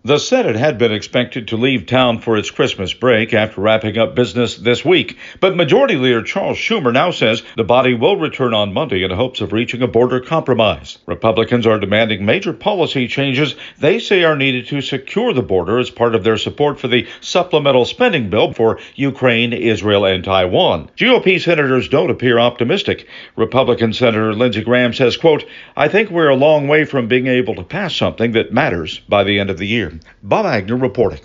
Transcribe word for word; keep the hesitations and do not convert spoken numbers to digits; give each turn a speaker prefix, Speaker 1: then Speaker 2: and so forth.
Speaker 1: The Senate had been expected to leave town for its Christmas break after wrapping up business this week, but Majority Leader Charles Schumer now says the body will return on Monday in hopes of reaching a border compromise. Republicans are demanding major policy changes they say are needed to secure the border as part of their support for the supplemental spending bill for Ukraine, Israel, and Taiwan. G O P senators don't appear optimistic. Republican Senator Lindsey Graham says, quote, "I think we're a long way from being able to pass something that matters by the end of the year." Bob Agnew reporting.